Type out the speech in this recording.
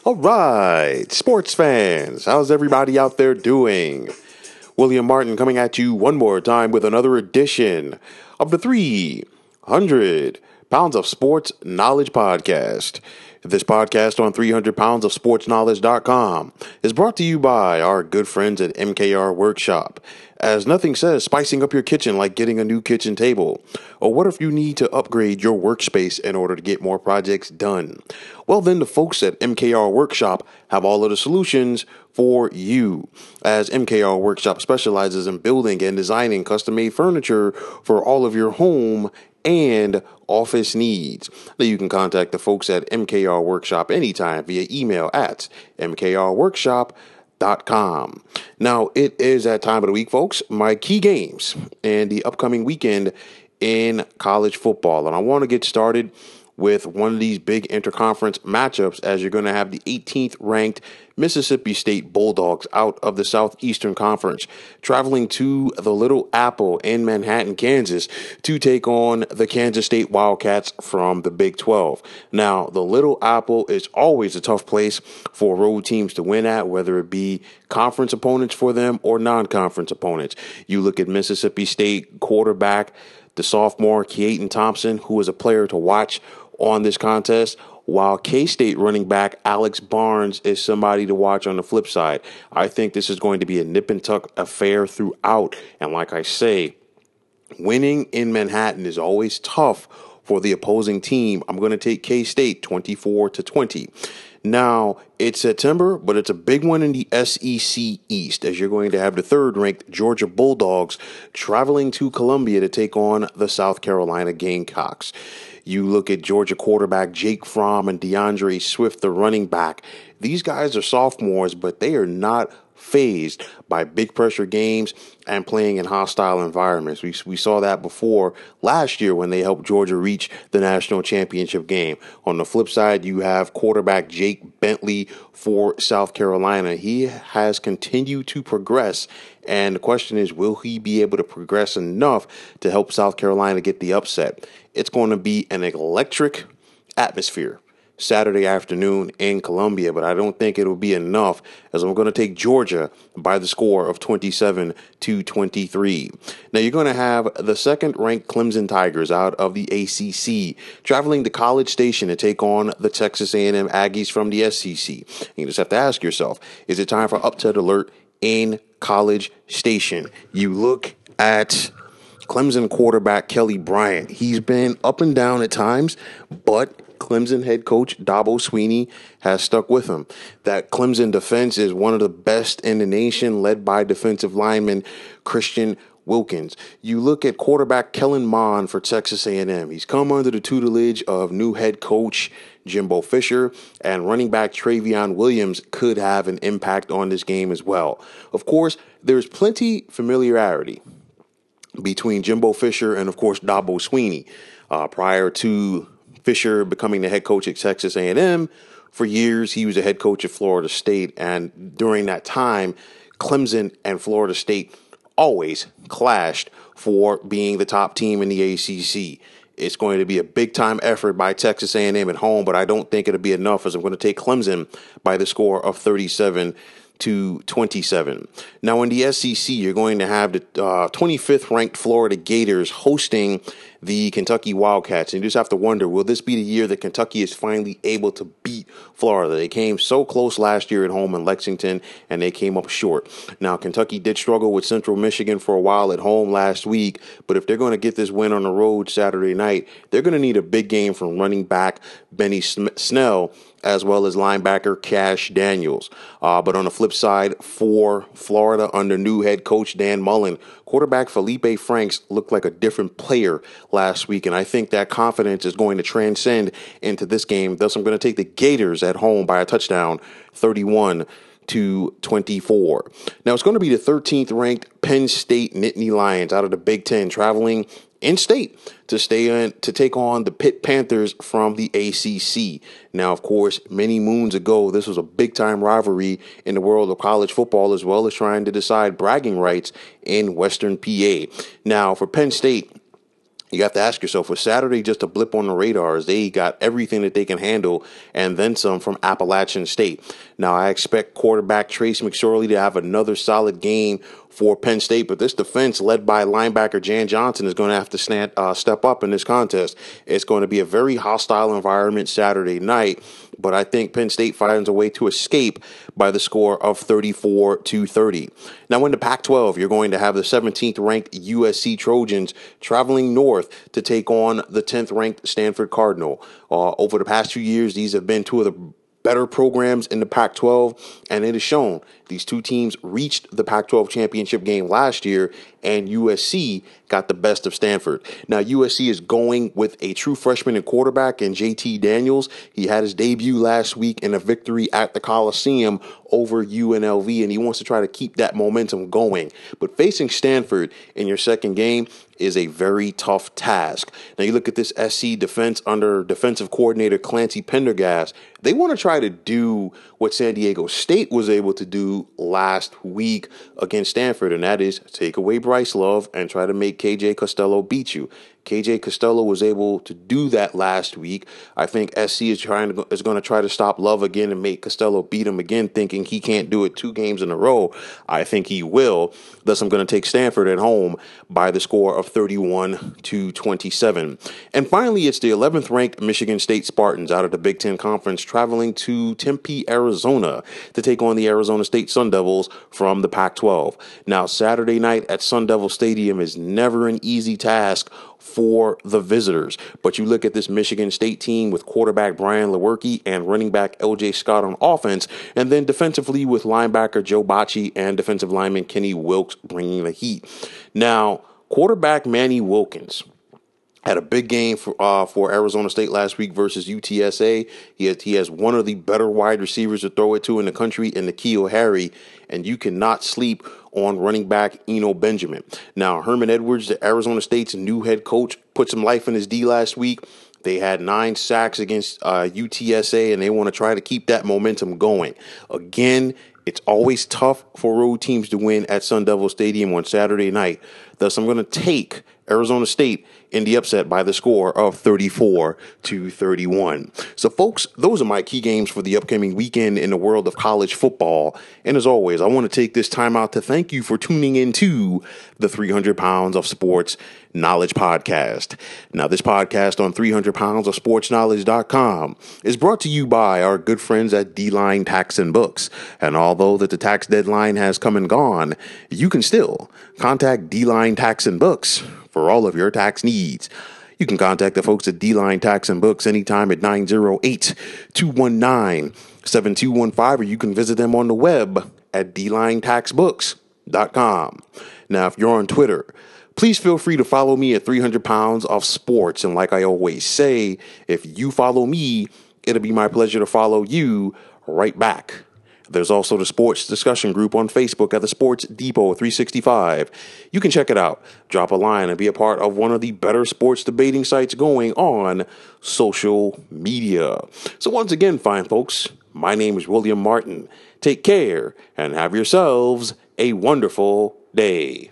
All right, sports fans, how's everybody out there doing? William Martin coming at you one more time with another edition of the 300 Pounds of Sports Knowledge Podcast. This podcast on 300poundsofsportsknowledge.com is brought to you by our good friends at MKR Workshop. As nothing says spicing up your kitchen like getting a new kitchen table. Or what if you need to upgrade your workspace in order to get more projects done? Well, then the folks at MKR Workshop have all of the solutions for you, as MKR Workshop specializes in building and designing custom-made furniture for all of your home and office needs. Now you can contact the folks at MKR Workshop anytime via email at mkrworkshop.com. Now, it is that time of the week, folks, my key games and the upcoming weekend in college football. And I want to get started with one of these big interconference matchups, as you're going to have the 18th ranked Mississippi State Bulldogs out of the Southeastern Conference traveling to the Little Apple in Manhattan, Kansas to take on the Kansas State Wildcats from the Big 12. Now, the Little Apple is always a tough place for road teams to win at, whether it be conference opponents for them or non-conference opponents. You look at Mississippi State quarterback, the sophomore Keaton Thompson, who is a player to watch on this contest, while K-State running back Alex Barnes is somebody to watch on the flip side. I think this is going to be a nip and tuck affair throughout. And like I say, winning in Manhattan is always tough for the opposing team. I'm going to take K-State 24-20. Now, it's September, but it's a big one in the SEC East, as you're going to have the third-ranked Georgia Bulldogs traveling to Columbia to take on the South Carolina Gamecocks. You look at Georgia quarterback Jake Fromm and DeAndre Swift, the running back. These guys are sophomores, but they are not fazed by big pressure games and playing in hostile environments. We saw that before last year when they helped Georgia reach the national championship game. On the flip side, you have quarterback Jake Bentley for South Carolina. He has continued to progress, and the question is, will he be able to progress enough to help South Carolina get the upset? It's going to be an electric atmosphere Saturday afternoon in Columbia, but I don't think it'll be enough, as I'm going to take Georgia by the score of 27-23. Now, you're going to have the second-ranked Clemson Tigers out of the ACC traveling to College Station to take on the Texas A&M Aggies from the SEC. You just have to ask yourself, is it time for upset alert in College Station? You look at Clemson quarterback Kelly Bryant. He's been up and down at times, but Clemson head coach Dabo Swinney has stuck with him. That Clemson defense is one of the best in the nation, led by defensive lineman Christian Wilkins. You look at quarterback Kellen Mond for Texas A&M. He's come under the tutelage of new head coach Jimbo Fisher, and running back Travion Williams could have an impact on this game as well. Of course, there's plenty familiarity between Jimbo Fisher and, of course, Dabo Swinney. Prior to Fisher becoming the head coach at Texas A&M, for years he was a head coach at Florida State, and during that time, Clemson and Florida State always clashed for being the top team in the ACC. It's going to be a big-time effort by Texas A&M at home, but I don't think it'll be enough, as I'm going to take Clemson by the score of 37-27. Now, in the SEC, you're going to have the 25th ranked Florida Gators hosting the Kentucky Wildcats. And you just have to wonder, will this be the year that Kentucky is finally able to beat Florida? They came so close last year at home in Lexington, and they came up short. Now, Kentucky did struggle with Central Michigan for a while at home last week, but if they're going to get this win on the road Saturday night, they're going to need a big game from running back Benny Snell, as well as linebacker Cash Daniels. But on the flip side, for Florida under new head coach Dan Mullen, quarterback Felipe Franks looked like a different player last week, and I think that confidence is going to transcend into this game. Thus, I'm going to take the Gators at home by a touchdown, 31-24. Now, it's going to be the 13th ranked Penn State Nittany Lions out of the Big Ten traveling in state to take on the Pitt Panthers from the ACC. Now, of course, many moons ago, this was a big-time rivalry in the world of college football, as well as trying to decide bragging rights in Western PA. Now, for Penn State, You have to ask yourself, was Saturday just a blip on the radars? They got everything that they can handle and then some from Appalachian State. Now, I expect quarterback Trace McSorley to have another solid game for Penn State, but this defense led by linebacker Jan Johnson is going to have to step up in this contest. It's going to be a very hostile environment Saturday night, but I think Penn State finds a way to escape by the score of 34-30. Now, in the Pac-12, you're going to have the 17th ranked USC Trojans traveling north to take on the 10th ranked Stanford Cardinal. Over the past 2 years, these have been two of the better programs in the Pac-12, and it is shown. These two teams reached the Pac-12 championship game last year, and USC got the best of Stanford. Now, USC is going with a true freshman and quarterback in JT Daniels. He had his debut last week in a victory at the Coliseum over UNLV, and he wants to try to keep that momentum going. But facing Stanford in your second game is a very tough task. Now, you look at this SC defense under defensive coordinator Clancy Pendergast. They want to try to do what San Diego State was able to do last week against Stanford, and that is take away Bryce Love and try to make KJ Costello beat you. KJ Costello was able to do that last week. I think SC is going to try to stop Love again and make Costello beat him again, thinking he can't do it 2 games in a row. I think he will. Thus, I'm going to take Stanford at home by the score of 31-27. And finally, it's the 11th ranked Michigan State Spartans out of the Big Ten Conference traveling to Tempe, Arizona to take on the Arizona State Sun Devils from the Pac-12. Now, Saturday night at Sun Devil Stadium is never an easy task for the visitors. But you look at this Michigan State team with quarterback Brian Lewerke and running back LJ Scott on offense, and then defensively with linebacker Joe Bacci and defensive lineman Kenny Wilkes bringing the heat. Now, quarterback Manny Wilkins had a big game for Arizona State last week versus UTSA. He has one of the better wide receivers to throw it to in the country in N'Keal Harry, and you cannot sleep on running back Eno Benjamin. Now, Herman Edwards, the Arizona State's new head coach, put some life in his D last week. They had 9 sacks against UTSA, and they want to try to keep that momentum going. Again, it's always tough for road teams to win at Sun Devil Stadium on Saturday night. Thus, I'm going to take Arizona State in the upset by the score of 34-31. So, folks, those are my key games for the upcoming weekend in the world of college football. And as always, I want to take this time out to thank you for tuning into the 300 Pounds of Sports Knowledge podcast. Now, this podcast on 300 Pounds of Sports Knowledge.com is brought to you by our good friends at D-Line Tax and Books. And although that the tax deadline has come and gone, you can still contact D-Line Tax and Books for all of your tax needs. You can contact the folks at D-Line Tax and Books anytime at 908-219-7215, or you can visit them on the web at dlinetaxbooks.com. Now, if you're on Twitter, please feel free to follow me at 300 Pounds of Sports. And like I always say, if you follow me, it'll be my pleasure to follow you right back. There's also the sports discussion group on Facebook at the Sports Depot 365. You can check it out, drop a line, and be a part of one of the better sports debating sites going on social media. So once again, fine folks, my name is William Martin. Take care and have yourselves a wonderful day.